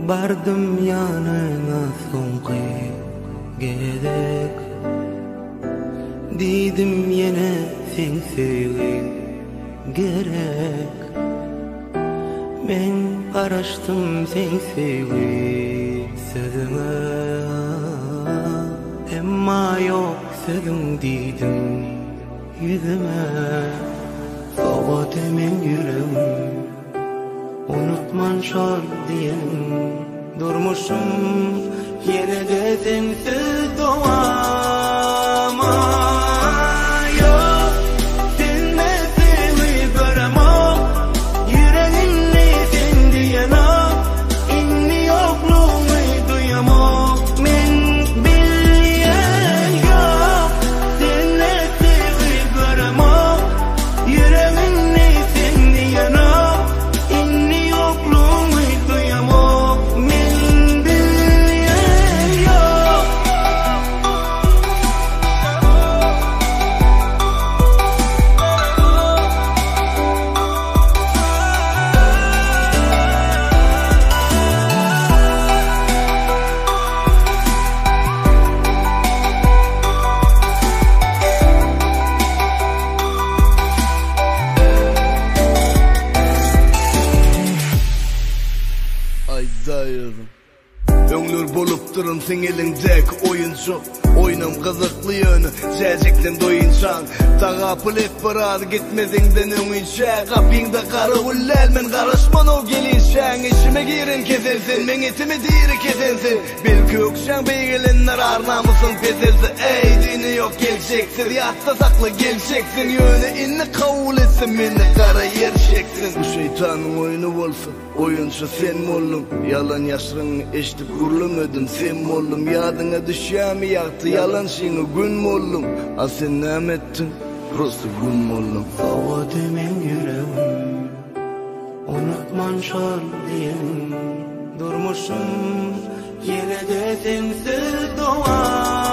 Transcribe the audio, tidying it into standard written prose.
Bardım yanına soňky gedek. Didim yine sen sevgin gerek. Men garaşdym sen sevgi sözüňe, emma yok sözüň diýdim yüzüme. Soğudu men yüreğim, unutman şol diyen. Durmuşum yine de sensiz doğama. Yok senle sevip göremem, yüreğimle sen diyen o. İnni yokluğumu duyamam. Men bilyen yok, senle sevip göremem, yüreğimle sen diyen o. İnni yokluğumu duyamam. Men bilyen yok. Aydayırım öňler bolup durun sen elindek oyuncu. Oynam kızıklı yönü, çäjekden doyunçaň. Tagapyl hep barar gitmezingden öňünçe. Kapyňda kara güllel, men garaşman o gelinçäň. Eşime girin keselsin, men etimi diri keselsin. Belki ökşäň beýgelenler arnamysyň peselsi. Ey dini yok geleceksin, ýatda saklı geleceksin. Yönü inni kabul etsin, meni kara yerşeksin. Bu şeytanın oyunu bolsa, oyunçu sen mollum. Yalan ýaşryň eşitip gurulmedin sen mollum. Ýadyňa düşýämi ýagty yalan şeňi gün mollum. A sen näme ettin? Prosta gün mollum. Soğudu men yüreğim, unutman şol diyen. Durmuşum yine de sensiz doğama.